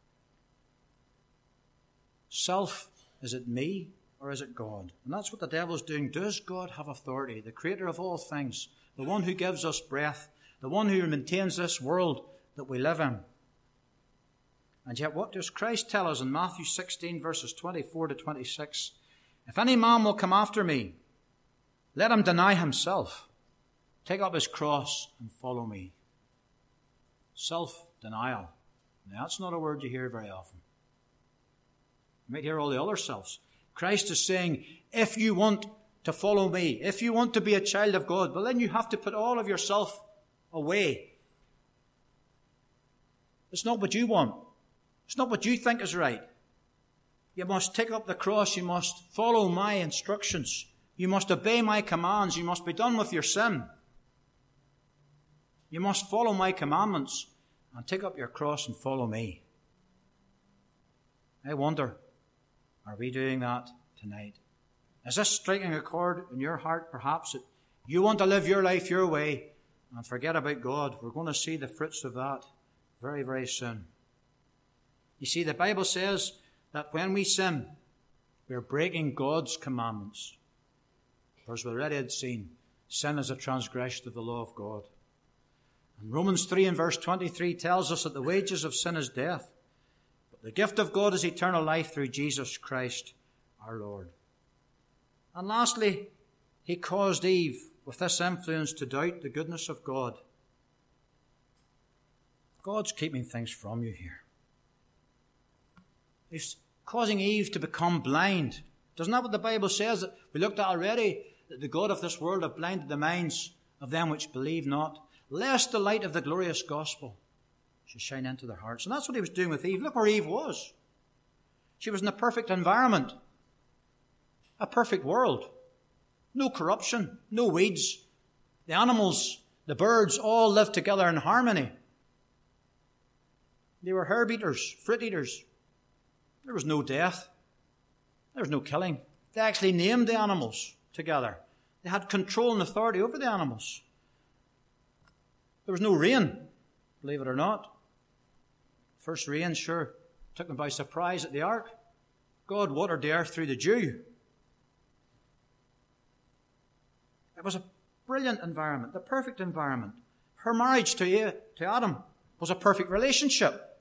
Speaker 5: Self, is it me or is it God? And that's what the devil's doing. Does God have authority? The creator of all things, the one who gives us breath, the one who maintains this world that we live in. And yet what does Christ tell us in Matthew 16 verses 24 to 26? If any man will come after me, let him deny himself, take up his cross and follow me. Self-denial. Now, that's not a word you hear very often. You might hear all the other selves. Christ is saying, if you want to follow me, if you want to be a child of God, well then you have to put all of yourself away. It's not what you want. It's not what you think is right. You must take up the cross. You must follow my instructions. You must obey my commands. You must be done with your sin. You must follow my commandments and take up your cross and follow me. I wonder, are we doing that tonight? Is this striking a chord in your heart, perhaps, that you want to live your life your way and forget about God? We're going to see the fruits of that very, very soon. You see, the Bible says that when we sin, we're breaking God's commandments. For as we already had seen, sin is a transgression of the law of God. And Romans 3 and verse 23 tells us that the wages of sin is death, but the gift of God is eternal life through Jesus Christ our Lord. And lastly, he caused Eve, with this influence, to doubt the goodness of God. God's keeping things from you here. He's causing Eve to become blind. Doesn't that what the Bible says? That we looked at already, that the God of this world have blinded the minds of them which believe not, lest the light of the glorious gospel should shine into their hearts. And that's what he was doing with Eve. Look where Eve was. She was in a perfect environment, a perfect world. No corruption, no weeds. The animals, the birds, all lived together in harmony. They were herb eaters, fruit eaters. There was no death. There was no killing. They actually named the animals together. They had control and authority over the animals. There was no rain, believe it or not. First rain, sure, took them by surprise at the ark. God watered the earth through the dew. It was a brilliant environment, the perfect environment. Her marriage to Adam was a perfect relationship.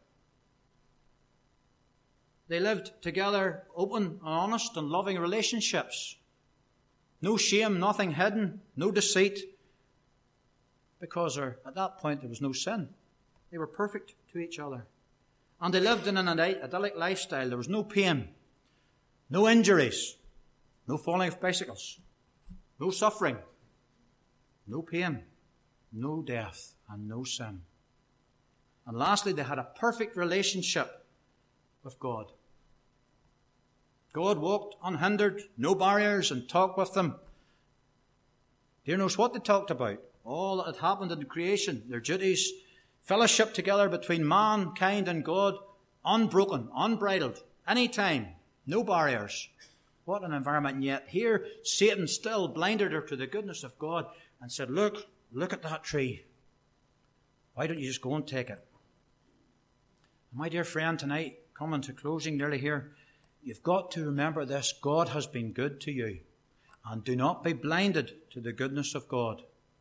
Speaker 5: They lived together, open and honest and loving relationships. No shame, nothing hidden, no deceit. Because at that point there was no sin. They were perfect to each other. And they lived in an idyllic lifestyle. There was no pain, no injuries, no falling of bicycles, no suffering, no pain, no death, and no sin. And lastly, they had a perfect relationship with God. God walked unhindered, no barriers, and talked with them. Do you notice what they talked about? All that had happened in creation, their duties, fellowship together between mankind and God, unbroken, unbridled, any time, no barriers. What an environment. And yet here, Satan still blinded her to the goodness of God and said, look at that tree. Why don't you just go and take it? My dear friend, tonight, coming to closing nearly here, you've got to remember this. God has been good to you. And do not be blinded to the goodness of God.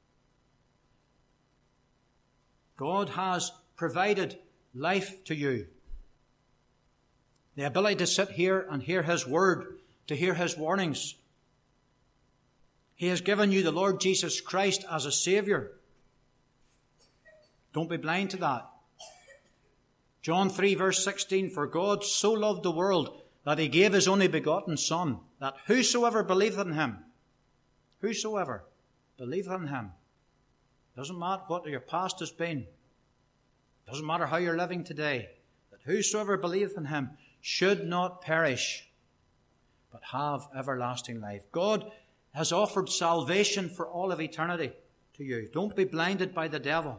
Speaker 5: God has provided life to you. The ability to sit here and hear His word, to hear His warnings. He has given you the Lord Jesus Christ as a Saviour. Don't be blind to that. John 3 verse 16, for God so loved the world that He gave His only begotten Son, that whosoever believeth in Him, whosoever believeth in Him, doesn't matter what your past has been, doesn't matter how you're living today, that whosoever believeth in Him should not perish, but have everlasting life. God has offered salvation for all of eternity to you. Don't be blinded by the devil.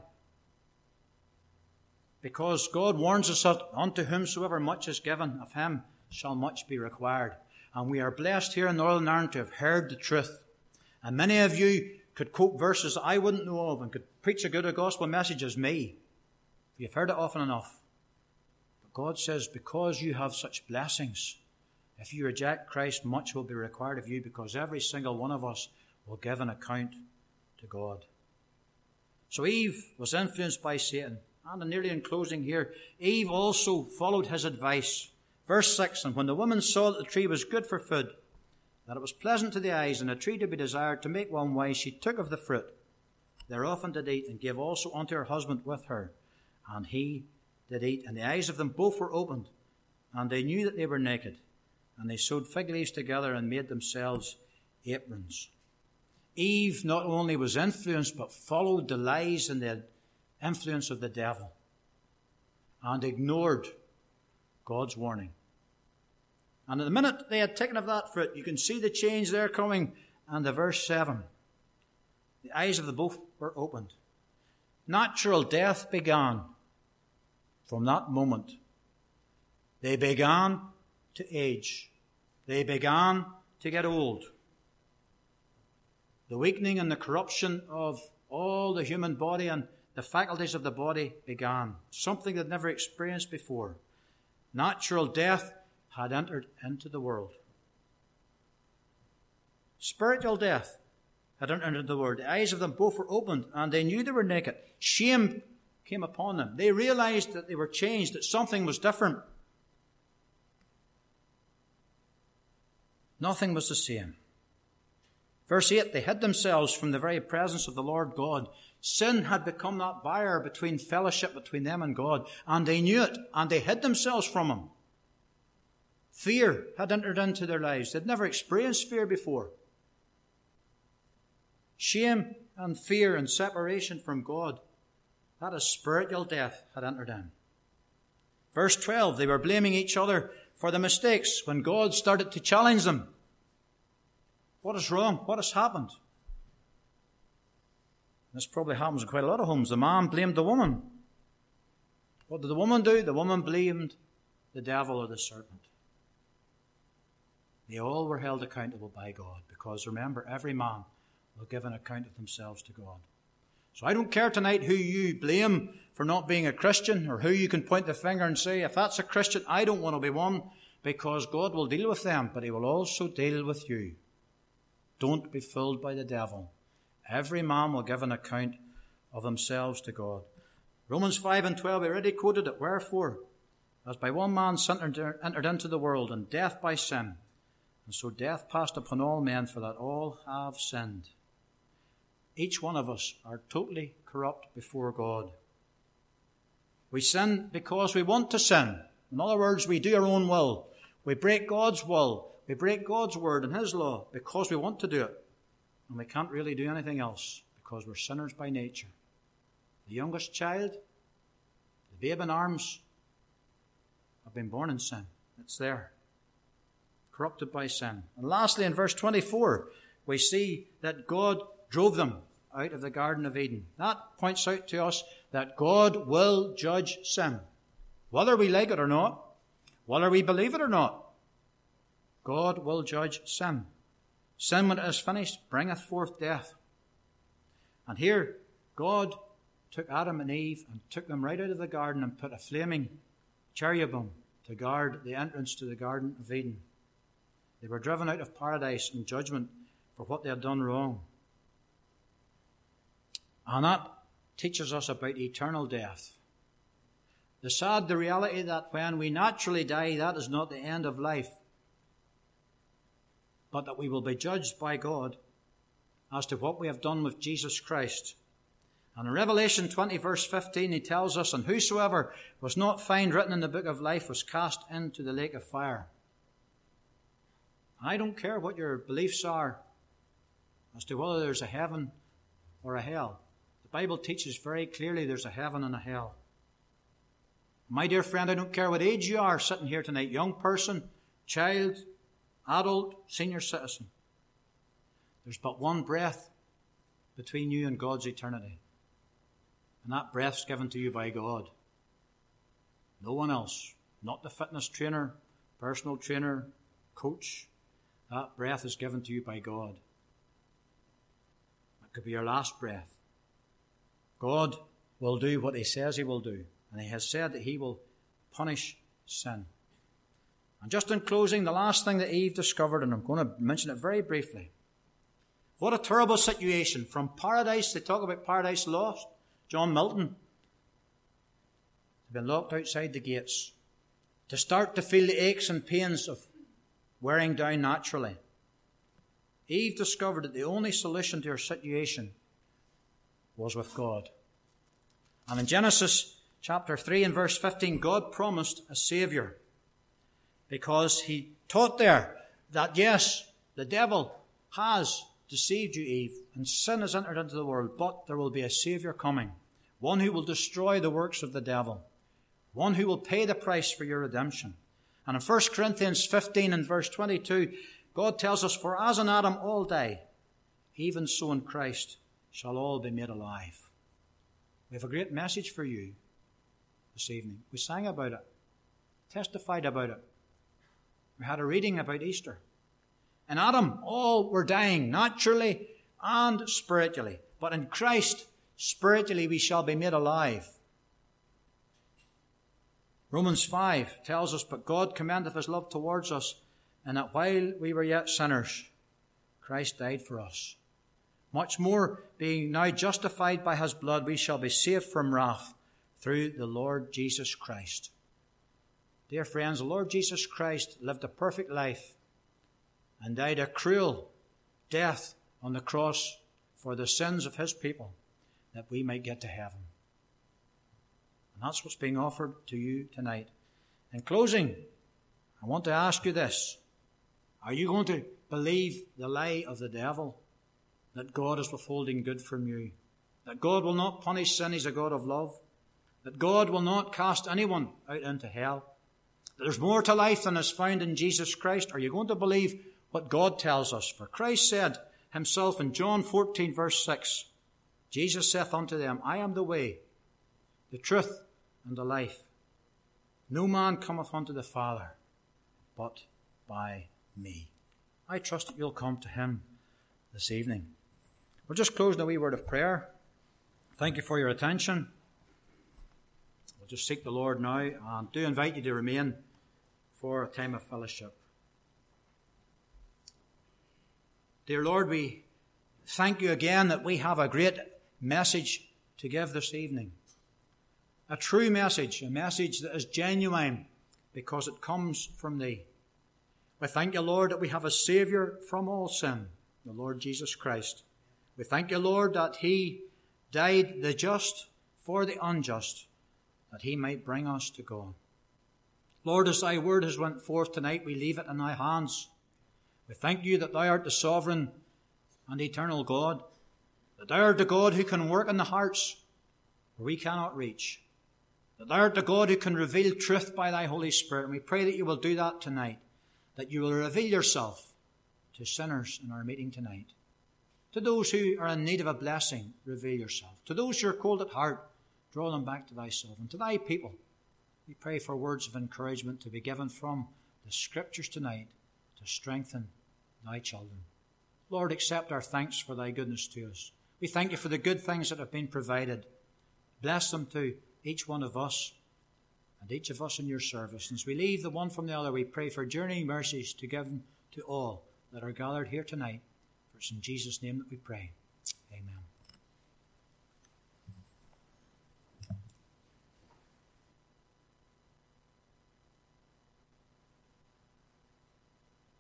Speaker 5: Because God warns us that unto whomsoever much is given, of him shall much be required. And we are blessed here in Northern Ireland to have heard the truth. And many of you could quote verses I wouldn't know of and could preach a good gospel message as me. You've heard it often enough. But God says, because you have such blessings, if you reject Christ, much will be required of you, because every single one of us will give an account to God. So Eve was influenced by Satan. And nearly in closing here, Eve also followed his advice. Verse 6, and when the woman saw that the tree was good for food, that it was pleasant to the eyes, and a tree to be desired to make one wise, she took of the fruit thereof and did eat, and gave also unto her husband with her. And he did eat, and the eyes of them both were opened, and they knew that they were naked. And they sewed fig leaves together and made themselves aprons. Eve not only was influenced, but followed the lies and the influence of the devil and ignored God's warning. And in the minute they had taken of that fruit, you can see the change there coming. And the verse 7, the eyes of the both were opened. Natural death began from that moment. They began to age. They began to get old. The weakening and the corruption of all the human body and the faculties of the body began. Something they'd never experienced before. Natural death had entered into the world. Spiritual death had entered into the world. The eyes of them both were opened, and they knew they were naked. Shame came upon them. They realized that they were changed, that something was different. Nothing was the same. Verse 8, they hid themselves from the very presence of the Lord God, Sin had become that barrier between fellowship between them and God, and they knew it, and they hid themselves from Him. Fear had entered into their lives. They'd never experienced fear before. Shame and fear and separation from God, that is spiritual death, had entered in. Verse 12, they were blaming each other for the mistakes when God started to challenge them. What is wrong? What has happened? This probably happens in quite a lot of homes. The man blamed the woman. What did the woman do? The woman blamed the devil or the serpent. They all were held accountable by God, because remember, every man will give an account of themselves to God. So I don't care tonight who you blame for not being a Christian, or who you can point the finger and say, if that's a Christian, I don't want to be one, because God will deal with them, but He will also deal with you. Don't be fooled by the devil. Every man will give an account of themselves to God. Romans 5:12, we already quoted it. Wherefore, as by one man sin entered into the world, and death by sin, and so death passed upon all men, for that all have sinned. Each one of us are totally corrupt before God. We sin because we want to sin. In other words, we do our own will. We break God's will. We break God's word and His law because we want to do it. And we can't really do anything else because we're sinners by nature. The youngest child, the babe in arms, have been born in sin. It's there. Corrupted by sin. And lastly, in verse 24, we see that God drove them out of the Garden of Eden. That points out to us that God will judge sin. Whether we like it or not, whether we believe it or not, God will judge sin. Sin, when it is finished, bringeth forth death. And here, God took Adam and Eve and took them right out of the garden and put a flaming cherubim to guard the entrance to the Garden of Eden. They were driven out of paradise in judgment for what they had done wrong. And that teaches us about eternal death. The reality that when we naturally die, that is not the end of life, but that we will be judged by God as to what we have done with Jesus Christ. And in Revelation 20, verse 15, He tells us, and whosoever was not found written in the book of life was cast into the lake of fire. I don't care what your beliefs are as to whether there's a heaven or a hell. The Bible teaches very clearly there's a heaven and a hell. My dear friend, I don't care what age you are sitting here tonight, young person, child, adult, senior citizen. There's but one breath between you and God's eternity. And that breath's given to you by God. No one else. Not the fitness trainer, personal trainer, coach. That breath is given to you by God. It could be your last breath. God will do what He says He will do. And He has said that He will punish sin. And just in closing, the last thing that Eve discovered, and I'm going to mention it very briefly. What a terrible situation. From paradise, they talk about paradise lost. John Milton had been locked outside the gates to start to feel the aches and pains of wearing down naturally. Eve discovered that the only solution to her situation was with God. And in Genesis chapter 3 and verse 15, God promised a Saviour, because He taught there that, yes, the devil has deceived you, Eve, and sin has entered into the world, but there will be a Saviour coming, one who will destroy the works of the devil, one who will pay the price for your redemption. And in 1 Corinthians 15 and verse 22, God tells us, for as in Adam all die, even so in Christ shall all be made alive. We have a great message for you this evening. We sang about it, testified about it. We had a reading about Easter. In Adam, all were dying, naturally and spiritually. But in Christ, spiritually we shall be made alive. Romans 5 tells us, but God commendeth His love towards us, and that while we were yet sinners, Christ died for us. Much more, being now justified by His blood, we shall be saved from wrath through the Lord Jesus Christ. Dear friends, the Lord Jesus Christ lived a perfect life and died a cruel death on the cross for the sins of His people. that we might get to heaven. And that's what's being offered to you tonight. In closing, I want to ask you this. Are you going to believe the lie of the devil that God is withholding good from you? That God will not punish sin, He's a God of love? That God will not cast anyone out into hell? That there's more to life than is found in Jesus Christ? Are you going to believe what God tells us? For Christ said Himself in John 14 verse 6, Jesus saith unto them, I am the way, the truth, and the life. No man cometh unto the Father but by me. I trust that you'll come to Him this evening. We'll just close in a wee word of prayer. Thank you for your attention. We'll just seek the Lord now, and do invite you to remain for a time of fellowship. Dear Lord, we thank you again that we have a great message to give this evening. A true message, a message that is genuine because it comes from Thee. We thank you, Lord, that we have a Saviour from all sin, the Lord Jesus Christ. We thank you, Lord, that He died the just for the unjust, that He might bring us to God. Lord, as Thy word has went forth tonight, we leave it in Thy hands. We thank you that Thou art the sovereign and eternal God, that Thou art the God who can work in the hearts where we cannot reach, that Thou art the God who can reveal truth by Thy Holy Spirit. And we pray that You will do that tonight, that You will reveal Yourself to sinners in our meeting tonight. To those who are in need of a blessing, reveal Yourself. To those who are cold at heart, draw them back to Thyself. And to Thy people, we pray for words of encouragement to be given from the Scriptures tonight to strengthen Thy children. Lord, accept our thanks for Thy goodness to us. We thank You for the good things that have been provided. Bless them to each one of us and each of us in Your service. And as we leave the one from the other, we pray for journeying mercies to give to all that are gathered here tonight. For it's in Jesus' name that we pray. Amen.